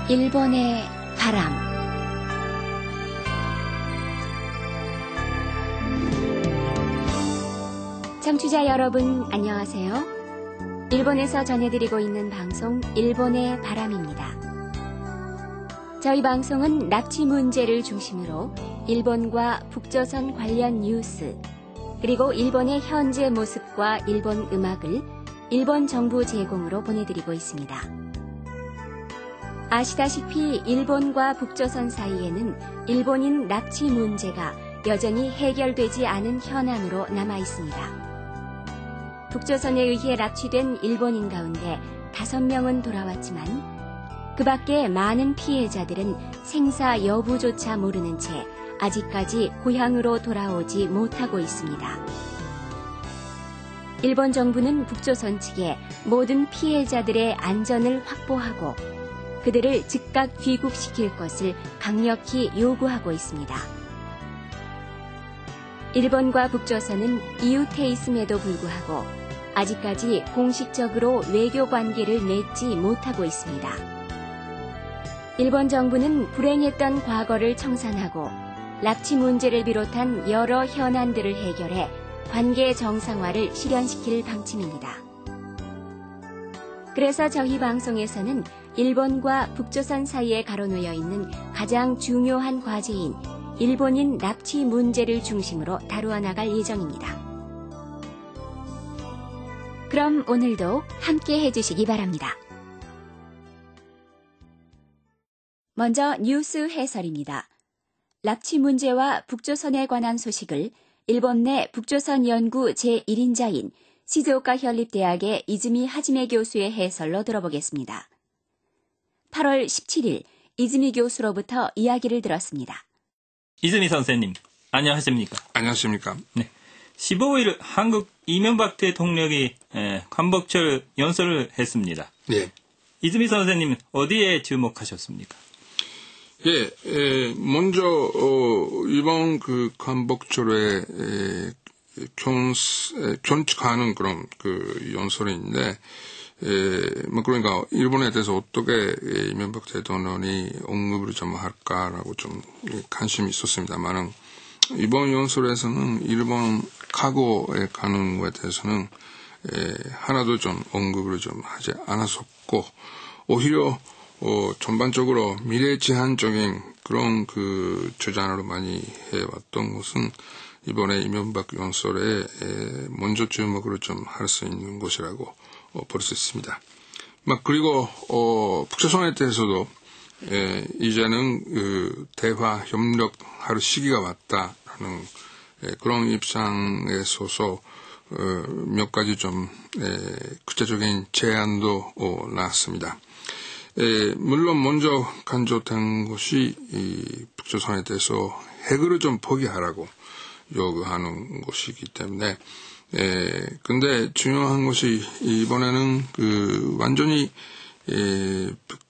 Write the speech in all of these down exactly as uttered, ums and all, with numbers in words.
일본의 바람. 청취자 여러분, 안녕하세요. 일본에서 전해드리고 있는 방송 일본의 바람입니다. 저희 방송은 납치 문제를 중심으로 일본과 북조선 관련 뉴스, 그리고 일본의 현재 모습과 일본 음악을 일본 정부 제공으로 보내드리고 있습니다. 아시다시피 일본과 북조선 사이에는 일본인 납치 문제가 여전히 해결되지 않은 현안으로 남아 있습니다. 북조선에 의해 납치된 일본인 가운데 다섯 명은 돌아왔지만 그 밖에 많은 피해자들은 생사 여부조차 모르는 채 아직까지 고향으로 돌아오지 못하고 있습니다. 일본 정부는 북조선 측에 모든 피해자들의 안전을 확보하고 그들을 즉각 귀국시킬 것을 강력히 요구하고 있습니다. 일본과 북조선은 이웃해 있음에도 불구하고 아직까지 공식적으로 외교 관계를 맺지 못하고 있습니다. 일본 정부는 불행했던 과거를 청산하고 납치 문제를 비롯한 여러 현안들을 해결해 관계 정상화를 실현시킬 방침입니다. 그래서 저희 방송에서는 일본과 북조선 사이에 가로놓여 있는 가장 중요한 과제인 일본인 납치 문제를 중심으로 다루어 나갈 예정입니다. 그럼 오늘도 함께 해주시기 바랍니다. 먼저 뉴스 해설입니다. 납치 문제와 북조선에 관한 소식을 일본 내 북조선 연구 제일 인자인 시즈오카 현립대학의 이즈미 하지메 교수의 해설로 들어보겠습니다. 팔월 십칠일 이즈미 교수로부터 이야기를 들었습니다. 이즈미 선생님, 안녕하십니까? 안녕하십니까? 네. 십오일 한국 이명박 대통령이 관복절 연설을 했습니다. 예. 이즈미 선생님 어디에 주목하셨습니까? 예, 에, 먼저 어, 이번 그 관복절에 에, 견, 에, 견축하는 그런 그 연설인데, 에, 뭐 그러니까 일본에 대해서 어떻게 이명박 대통령이 언급을 좀 할까라고 좀 관심이 있었습니다만은 이번 연설에서는 일본 과거에 가는 것에 대해서는 에, 하나도 좀 언급을 좀 하지 않았었고 오히려 어, 전반적으로 미래지향적인 그런 그 주장으로 많이 해왔던 것은 이번에 이명박 연설에 에, 먼저 주목을 좀 할 수 있는 것이라고 어, 볼 수 있습니다. 막 그리고 어, 북조선에 대해서도 에, 이제는 그 대화 협력할 시기가 왔다라는 에, 그런 입장에 서서 어, 몇 가지 좀 에, 구체적인 제안도 어, 나왔습니다. 에, 물론 먼저 강조된 것이 이 북조선에 대해서 핵을 좀 포기하라고 요구하는 것이기 때문에, 에, 근데 중요한 것이 이번에는 그 완전히 에,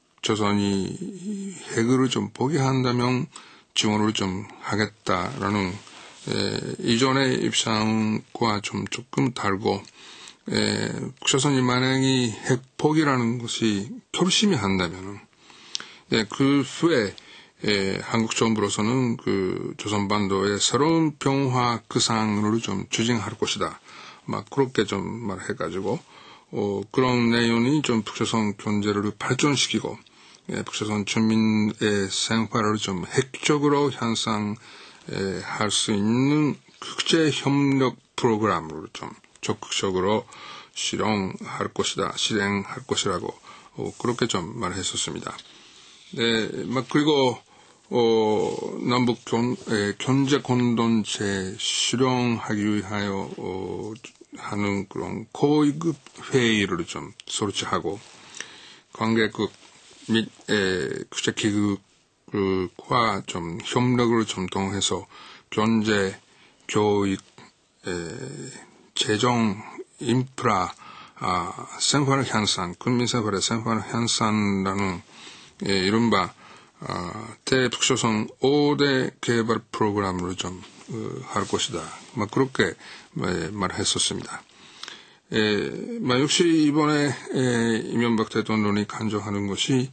북조선이 핵을 좀 포기한다면 지원을 좀 하겠다라는 에, 이전의 입장과 좀 조금 다르고. 에, 북조선이 만약에 핵 포기라는 것이 결심이 한다면은, 예, 그 후에, 에, 한국 정부로서는 그 조선반도의 새로운 평화 구상을 좀 추진할 것이다. 막 그렇게 좀 말해가지고, 어, 그런 내용이 좀 북조선 경제를 발전시키고, 예, 북조선 주민의 생활을 좀 핵적으로 향상할 수 있는 국제 협력 프로그램으로 좀 적극적으로 실행할 것이다, 실행할 것이라고, 어, 그렇게 좀 말했었습니다. 네, 막, 그리고, 어, 남북 견, 에, 경제 공동체 실행하기 위하여, 어, 하는 그런 고위급 회의를 좀 설치하고, 관계국 및, 에, 국제기구과 좀 협력을 좀 통해서 경제, 교육, 에, 재정, 인프라, 아, 생활 향상, 국민 생활의 생활 향상이라는, 예, 이른바, 아, 대북조선 오 대 개발 프로그램으로 좀, 어, 할 것이다. 막, 그렇게, 예, 말했었습니다. 예, 막, 역시 이번에, 예, 이명박 대통령이 강조하는 것이,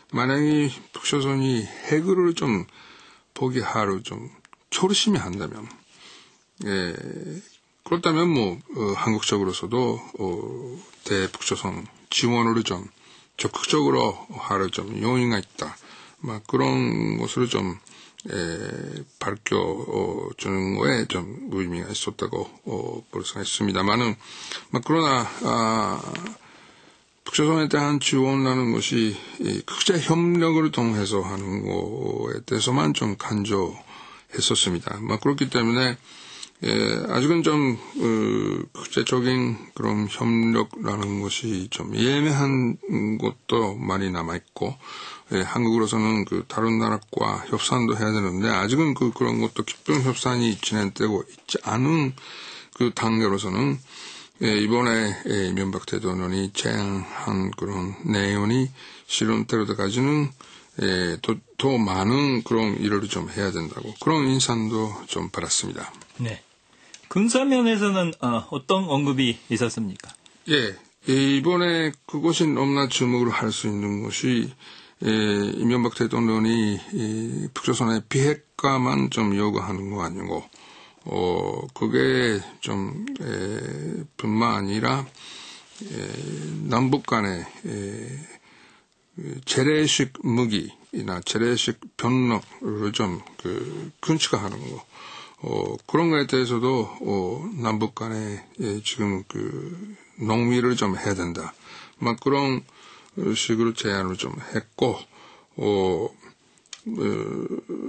만약에 북조선이 핵을 좀 포기하러 좀 초르심이 한다면, 예, 그렇다면 뭐 어, 한국적으로서도 어, 대북조선 지원을 좀 적극적으로 하러 좀 용의가 있다. 막 그런 것으로 좀 에, 밝혀주는 거에 좀 의미가 있었다고 어, 볼 수가 있습니다만은, 막 그러나 아, 북조선에 대한 지원이라는 것이 이 국제 협력을 통해서 하는 거에 대해서만 좀 간절했었습니다. 막 그렇기 때문에 예, 아직은 좀 어, 국제적인 그런 협력이라는 것이 좀 예매한 것도 많이 남아 있고, 예, 한국으로서는 그 다른 나라과 협상도 해야 되는데 아직은 그 그런 것도 깊은 협상이 진행되고 있지 않은 그 단계로서는 예, 이번에 예, 이명박 대통령이 제안한 그런 내용이 실현될 때까지는 예, 더, 더 많은 그런 일을 좀 해야 된다고 그런 인상도 좀 받았습니다. 네. 군사면에서는 어, 어떤 언급이 있었습니까? 예, 예, 이번에 그것이 너무나 주목을 할 수 있는 것이 예, 이명박 대통령이 이 북조선의 비핵화만 좀 요구하는 거 아니고, 어, 그게 좀, 에, 뿐만 아니라, 에, 남북 간의, 에, 재래식 무기나 재래식 병력을 좀, 그, 군축화하는 거, 어, 그런 거에 대해서도, 어, 남북 간에, 예, 지금 그, 농미를 좀 해야 된다. 막 그런, 식으로 제안을 좀 했고, 어, 어,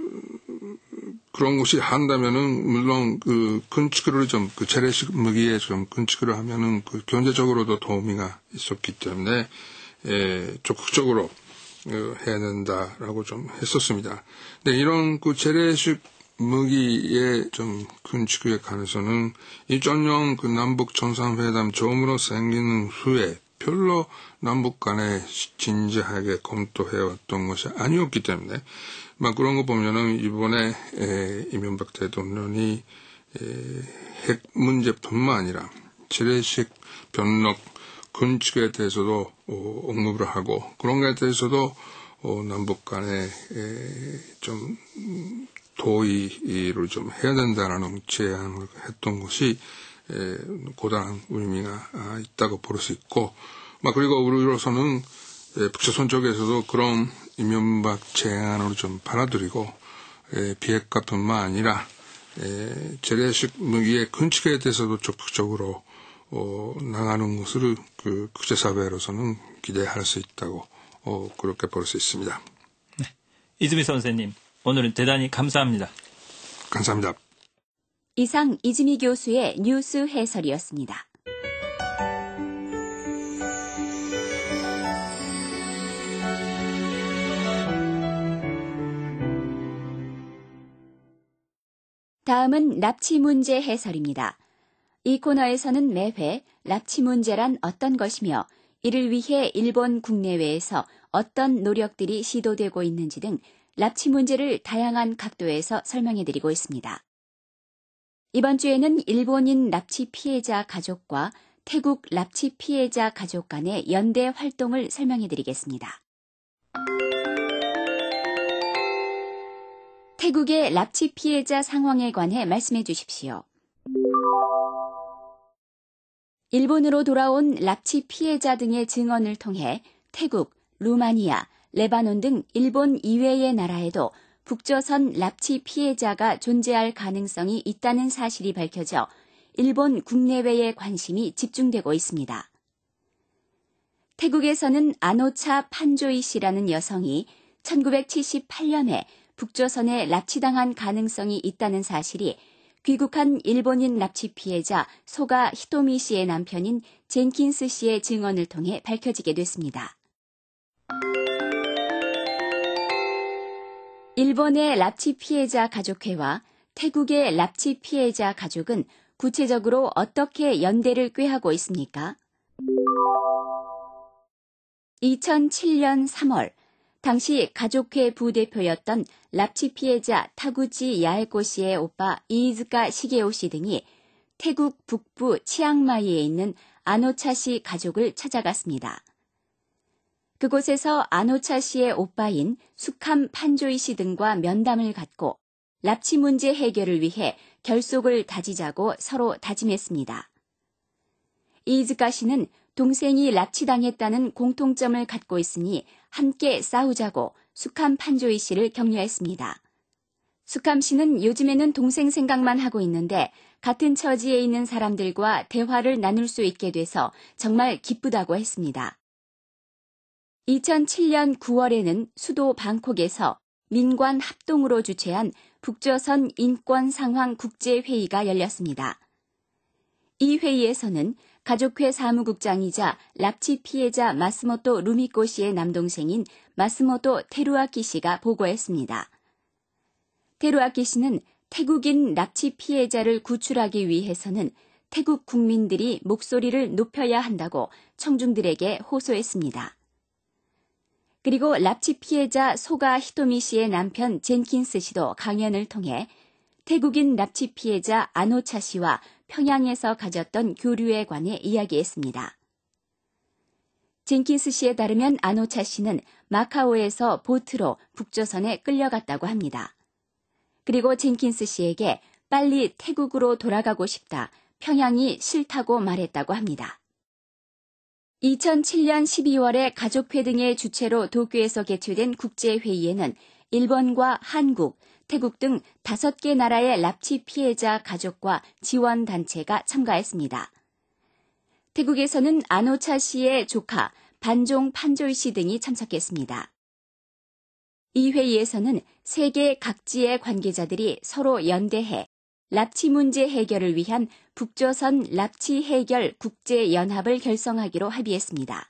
그런 것이 한다면은, 물론, 그, 건축을 좀, 그, 재래식 무기에 좀 건축을 하면은, 그, 경제적으로도 도움이가 있었기 때문에, 에, 적극적으로, 어, 해야 된다라고 좀 했었습니다. 근데 이런 그 재래식 무기의 좀 건축에 관해서는, 이천년 그 남북 정상회담 처음으로 생기는 후에, 별로 남북 간에 진지하게 검토해왔던 것이 아니었기 때문에, 막 그런 거 보면은 이번에 에, 이명박 대통령이 에, 핵 문제뿐만 아니라 재래식 병력 건축에 대해서도 어, 언급을 하고 그런 것에 대해서도 어, 남북 간에 에, 좀 도의를 좀 해야 된다라는 제안을 했던 것이 에, 고단한 의미가 있다고 볼 수 있고, 막 그리고 우리로서는 에, 북조선 쪽에서도 그런 이명박 제안을 좀 받아들이고 에, 비핵화뿐만 아니라 에, 재래식 무기의 건축에 대해서도 적극적으로 어, 나가는 것을 그 국제사회로서는 기대할 수 있다고 어, 그렇게 볼 수 있습니다. 네. 이즈미 선생님, 오늘은 대단히 감사합니다. 감사합니다. 이상 이즈미 교수의 뉴스 해설이었습니다. 다음은 납치 문제 해설입니다. 이 코너에서는 매회 납치 문제란 어떤 것이며 이를 위해 일본 국내외에서 어떤 노력들이 시도되고 있는지 등 납치 문제를 다양한 각도에서 설명해드리고 있습니다. 이번 주에는 일본인 납치 피해자 가족과 태국 납치 피해자 가족 간의 연대 활동을 설명해드리겠습니다. 태국의 납치 피해자 상황에 관해 말씀해 주십시오. 일본으로 돌아온 납치 피해자 등의 증언을 통해 태국, 루마니아, 레바논 등 일본 이외의 나라에도 북조선 납치 피해자가 존재할 가능성이 있다는 사실이 밝혀져 일본 국내외의 관심이 집중되고 있습니다. 태국에서는 아노차 판조이 씨라는 여성이 천구백칠십팔 년에 북조선에 납치당한 가능성이 있다는 사실이 귀국한 일본인 납치 피해자 소가 히토미 씨의 남편인 젠킨스 씨의 증언을 통해 밝혀지게 됐습니다. 일본의 납치 피해자 가족회와 태국의 납치 피해자 가족은 구체적으로 어떻게 연대를 꾀하고 있습니까? 이천칠 년 삼월, 당시 가족회 부대표였던 납치 피해자 타구치 야에코 씨의 오빠 이이즈카 시게오 씨 등이 태국 북부 치앙마이에 있는 아노차 씨 가족을 찾아갔습니다. 그곳에서 아노차 씨의 오빠인 수캄 판조이 씨 등과 면담을 갖고 납치 문제 해결을 위해 결속을 다지자고 서로 다짐했습니다. 이즈카 씨는 동생이 납치당했다는 공통점을 갖고 있으니 함께 싸우자고 수캄 판조이 씨를 격려했습니다. 수캄 씨는 요즘에는 동생 생각만 하고 있는데 같은 처지에 있는 사람들과 대화를 나눌 수 있게 돼서 정말 기쁘다고 했습니다. 이천칠 년 구월에는 수도 방콕에서 민관 합동으로 주최한 북조선 인권상황 국제회의가 열렸습니다. 이 회의에서는 가족회 사무국장이자 납치 피해자 마스모토 루미코 씨의 남동생인 마스모토 테루아키 씨가 보고했습니다. 테루아키 씨는 태국인 납치 피해자를 구출하기 위해서는 태국 국민들이 목소리를 높여야 한다고 청중들에게 호소했습니다. 그리고 납치 피해자 소가 히토미 씨의 남편 젠킨스 씨도 강연을 통해 태국인 납치 피해자 아노차 씨와 평양에서 가졌던 교류에 관해 이야기했습니다. 젠킨스 씨에 따르면 아노차 씨는 마카오에서 보트로 북조선에 끌려갔다고 합니다. 그리고 젠킨스 씨에게 빨리 태국으로 돌아가고 싶다, 평양이 싫다고 말했다고 합니다. 이천칠 년 십이월에 가족회 등의 주최로 도쿄에서 개최된 국제회의에는 일본과 한국, 태국 등 다섯 개 나라의 납치 피해자 가족과 지원단체가 참가했습니다. 태국에서는 아노차 씨의 조카 반종 판조이 씨 등이 참석했습니다. 이 회의에서는 세계 각지의 관계자들이 서로 연대해 납치 문제 해결을 위한 북조선 납치 해결 국제연합을 결성하기로 합의했습니다.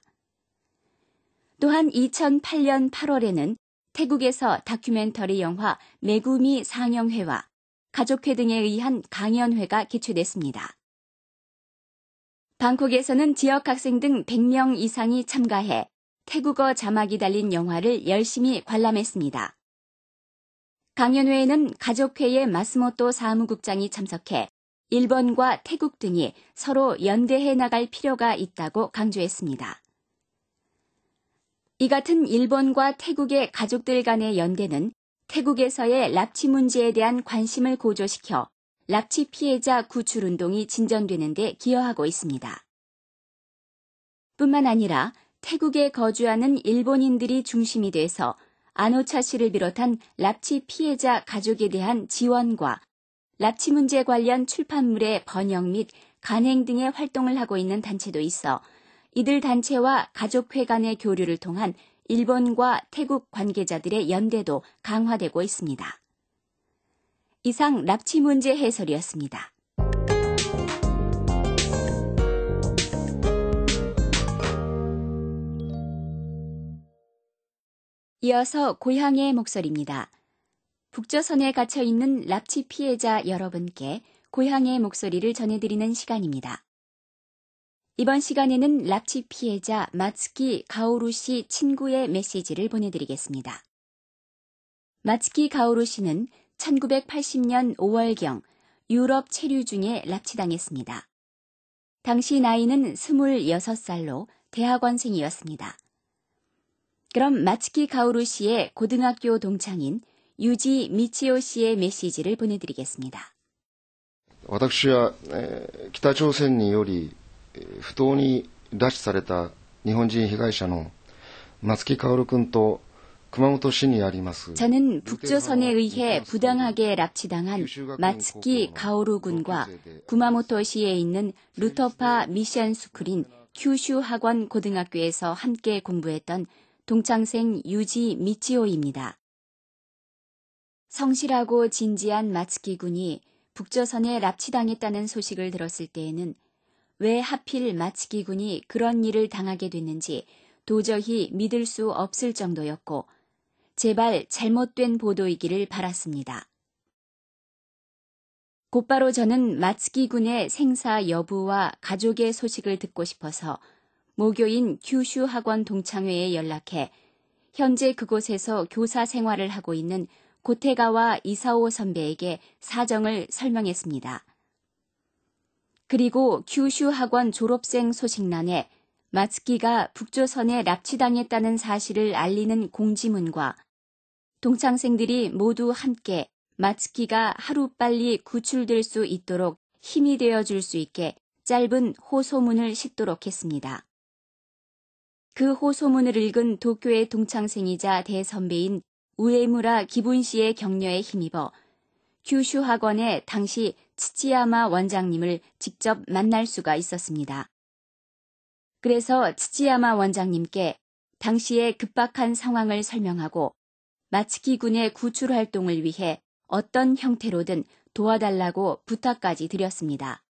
또한 이천팔 년 팔월에는 태국에서 다큐멘터리 영화 메구미 상영회와 가족회 등에 의한 강연회가 개최됐습니다. 방콕에서는 지역 학생 등 백 명 이상이 참가해 태국어 자막이 달린 영화를 열심히 관람했습니다. 강연회에는 가족회의 마스모토 사무국장이 참석해 일본과 태국 등이 서로 연대해 나갈 필요가 있다고 강조했습니다. 이 같은 일본과 태국의 가족들 간의 연대는 태국에서의 납치 문제에 대한 관심을 고조시켜 납치 피해자 구출 운동이 진전되는 데 기여하고 있습니다. 뿐만 아니라 태국에 거주하는 일본인들이 중심이 돼서 아노차 씨를 비롯한 납치 피해자 가족에 대한 지원과 납치 문제 관련 출판물의 번역 및 간행 등의 활동을 하고 있는 단체도 있어 이들 단체와 가족회 간의 교류를 통한 일본과 태국 관계자들의 연대도 강화되고 있습니다. 이상 납치 문제 해설이었습니다. 이어서 고향의 목소리입니다. 북조선에 갇혀 있는 납치 피해자 여러분께 고향의 목소리를 전해드리는 시간입니다. 이번 시간에는 납치 피해자 마츠키 가오루 씨 친구의 메시지를 보내드리겠습니다. 마츠키 가오루 씨는 천구백팔십 년 오월경 유럽 체류 중에 납치당했습니다. 당시 나이는 스물여섯 살로 대학원생이었습니다. 그럼 마츠키 가오루 씨의 고등학교 동창인 유지 미치오 씨의 메시지를 보내드리겠습니다. 私は、えー、北朝鮮により不当に拉致された日本人被害者の松木薫君と熊本市にあります 저는 북조선에 의해 부당하게 납치당한 마츠키 가오루 군과 구마모토시에 있는 루터파 미션 스쿨인 큐슈 학원 고등학교에서 함께 공부했던 동창생 유지 미치오입니다. 성실하고 진지한 마츠키 군이 북조선에 납치당했다는 소식을 들었을 때에는 왜 하필 마츠키 군이 그런 일을 당하게 됐는지 도저히 믿을 수 없을 정도였고 제발 잘못된 보도이기를 바랐습니다. 곧바로 저는 마츠키 군의 생사 여부와 가족의 소식을 듣고 싶어서 모교인 큐슈 학원 동창회에 연락해 현재 그곳에서 교사 생활을 하고 있는 고테가와 이사오 선배에게 사정을 설명했습니다. 그리고 큐슈 학원 졸업생 소식란에 마츠키가 북조선에 납치당했다는 사실을 알리는 공지문과 동창생들이 모두 함께 마츠키가 하루빨리 구출될 수 있도록 힘이 되어줄 수 있게 짧은 호소문을 싣도록 했습니다. 그 호소문을 읽은 도쿄의 동창생이자 대선배인 우에무라 기분씨의 격려에 힘입어 규슈 학원의 당시 츠치야마 원장님을 직접 만날 수가 있었습니다. 그래서 츠치야마 원장님께 당시의 급박한 상황을 설명하고 마츠키 군의 구출 활동을 위해 어떤 형태로든 도와달라고 부탁까지 드렸습니다.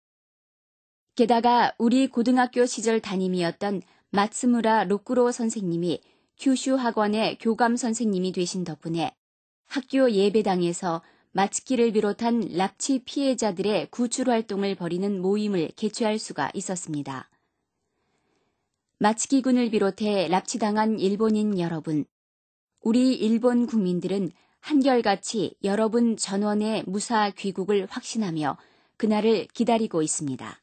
게다가 우리 고등학교 시절 담임이었던 마츠무라 로꾸로 선생님이 규슈 학원의 교감 선생님이 되신 덕분에 학교 예배당에서 마츠키를 비롯한 납치 피해자들의 구출 활동을 벌이는 모임을 개최할 수가 있었습니다. 마츠키 군을 비롯해 납치당한 일본인 여러분, 우리 일본 국민들은 한결같이 여러분 전원의 무사 귀국을 확신하며 그날을 기다리고 있습니다.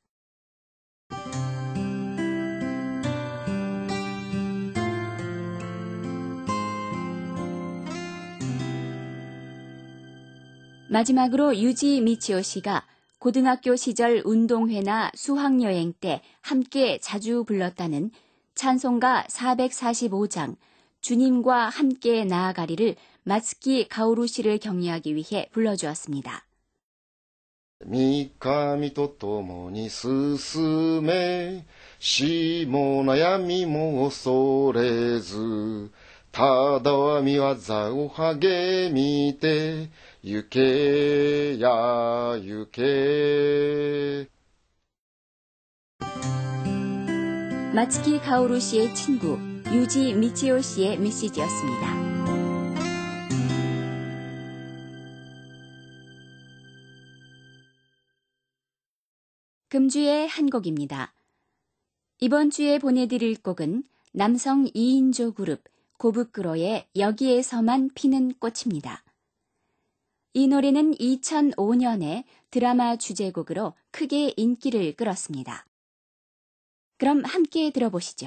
마지막으로 유지 미치오 씨가 고등학교 시절 운동회나 수학여행 때 함께 자주 불렀다는 찬송가 사백사십오 장 주님과 함께 나아가리를 마츠키 가오루 씨를 격려하기 위해 불러주었습니다. 三上と共に進め、死も悩みも恐れず、ただは見業を励みて、行けや行け。 마츠키 가오루 씨의 친구 유지 미치오 씨의 메시지였습니다. 금주의 한 곡입니다. 이번 주에 보내드릴 곡은 남성 이 인조 그룹 고부끄로의 여기에서만 피는 꽃입니다. 이 노래는 이천오 년에 드라마 주제곡으로 크게 인기를 끌었습니다. 그럼 함께 들어보시죠.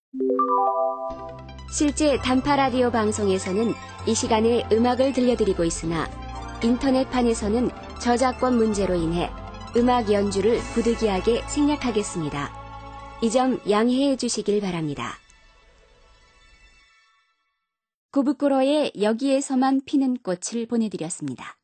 실제 단파 라디오 방송에서는 이 시간에 음악을 들려드리고 있으나 인터넷판에서는 저작권 문제로 인해 음악 연주를 부득이하게 생략하겠습니다. 이 점 양해해 주시길 바랍니다. 고부끄로의 여기에서만 피는 꽃을 보내드렸습니다.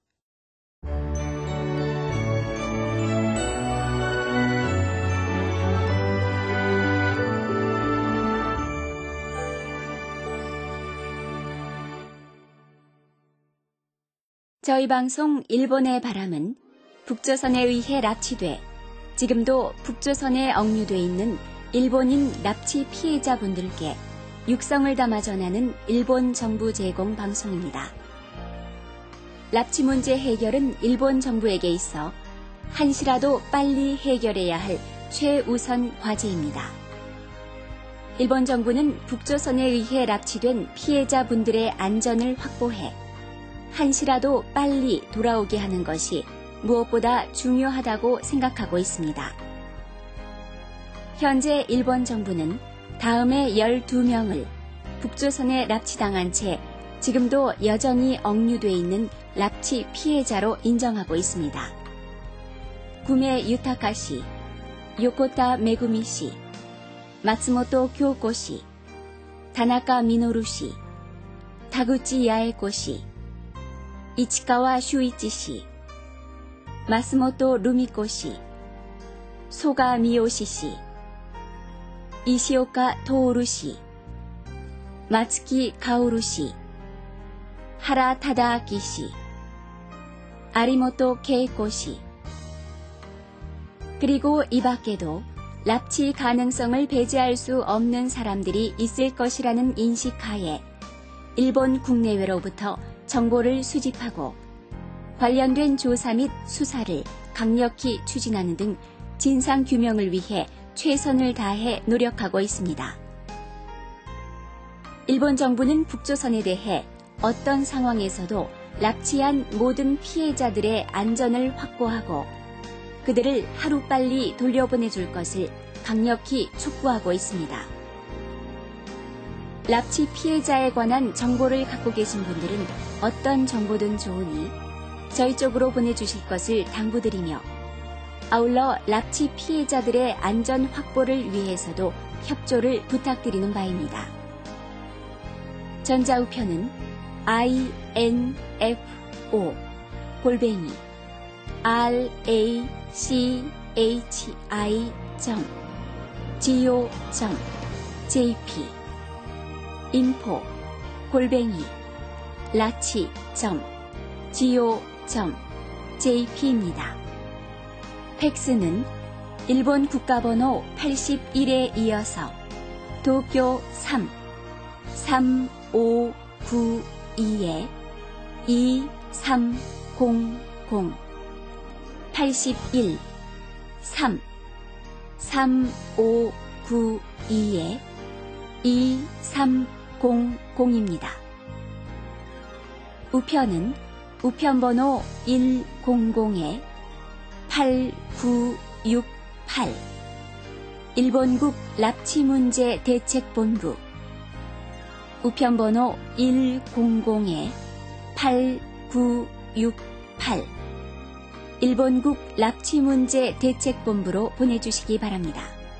저희 방송 일본의 바람은 북조선에 의해 납치돼 지금도 북조선에 억류돼 있는 일본인 납치 피해자분들께 육성을 담아 전하는 일본 정부 제공 방송입니다. 납치 문제 해결은 일본 정부에게 있어 한시라도 빨리 해결해야 할 최우선 과제입니다. 일본 정부는 북조선에 의해 납치된 피해자분들의 안전을 확보해 한시라도 빨리 돌아오게 하는 것이 무엇보다 중요하다고 생각하고 있습니다. 현재 일본 정부는 다음에 열두 명을 북조선에 납치당한 채 지금도 여전히 억류돼 있는 납치 피해자로 인정하고 있습니다. 구메 유타카 씨, 요코타 메구미 씨, 마츠모토 교코 씨, 다나카 미노루 씨, 타구치 야에코 씨, 이치카와 슈이치 씨, 마스모토 루미코 씨, 소가 미요시 씨, 이시오카 토오루 씨, 마츠키 가오루 씨, 하라 타다아키 씨, 아리모토 케이코 씨, 그리고 이 밖에도 납치 가능성을 배제할 수 없는 사람들이 있을 것이라는 인식하에 일본 국내외로부터 정보를 수집하고 관련된 조사 및 수사를 강력히 추진하는 등 진상규명을 위해 최선을 다해 노력하고 있습니다. 일본 정부는 북조선에 대해 어떤 상황에서도 납치한 모든 피해자들의 안전을 확보하고 그들을 하루빨리 돌려보내줄 것을 강력히 촉구하고 있습니다. 납치 피해자에 관한 정보를 갖고 계신 분들은 어떤 정보든 좋으니 저희 쪽으로 보내주실 것을 당부드리며 아울러 납치 피해자들의 안전 확보를 위해서도 협조를 부탁드리는 바입니다. 전자우편은 인포 골뱅이 라치 점 지오 점 제이피 인포 골뱅이 라치 점 지오 점 제이피입니다. 팩스는 일본 국가번호 팔십일에 이어서 도쿄 삼 삼오구이 이삼공공 팔십일 삼 삼오구이 이삼공공입니다. 우편은 우편번호 일공공에 팔구육팔 일본국 납치문제 대책본부 우편번호 일공공에 팔구육팔 일본국 납치문제 대책본부로 보내주시기 바랍니다.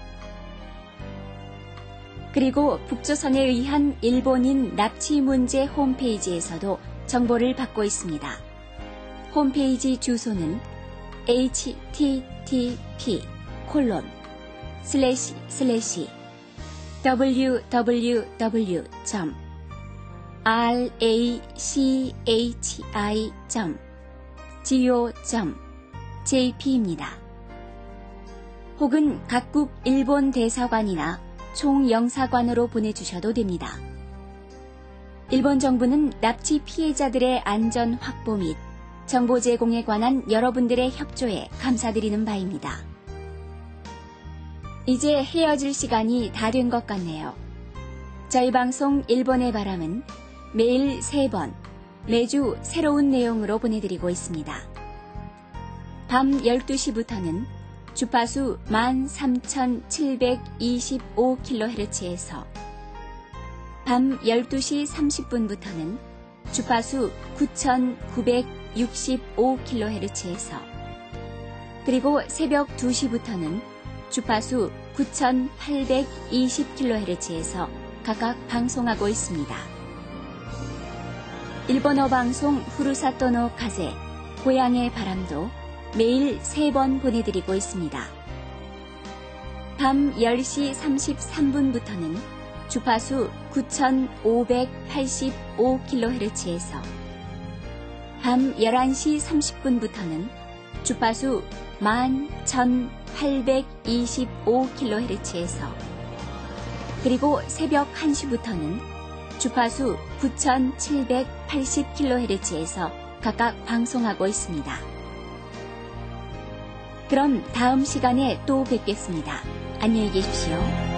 그리고 북조선에 의한 일본인 납치문제 홈페이지에서도 정보를 받고 있습니다. 홈페이지 주소는 에이치티티피 콜론 슬래시 슬래시 더블유더블유더블유 점 라치 점 지오 점 제이피입니다. 혹은 각국 일본 대사관이나 총영사관으로 보내주셔도 됩니다. 일본 정부는 납치 피해자들의 안전 확보 및 정보 제공에 관한 여러분들의 협조에 감사드리는 바입니다. 이제 헤어질 시간이 다 된 것 같네요. 저희 방송 일본의 바람은 매일 세 번, 매주 새로운 내용으로 보내드리고 있습니다. 밤 열두 시부터는 주파수 만 삼천칠백이십오 킬로헤르츠에서 밤 열두 시 삼십 분부터는 주파수 구천구백육십오 킬로헤르츠에서 그리고 새벽 두 시부터는 주파수 구천팔백이십 킬로헤르츠에서 각각 방송하고 있습니다. 일본어 방송 후루사토노 카제, 고향의 바람도 매일 세 번 보내드리고 있습니다. 밤 열 시 삼십삼 분부터는 주파수 구천오백팔십오 킬로헤르츠에서 밤 열한 시 삼십 분부터는 주파수 만 천팔백이십오 킬로헤르츠에서 그리고 새벽 한 시부터는 주파수 구천칠백팔십 킬로헤르츠에서 각각 방송하고 있습니다. 그럼 다음 시간에 또 뵙겠습니다. 안녕히 계십시오.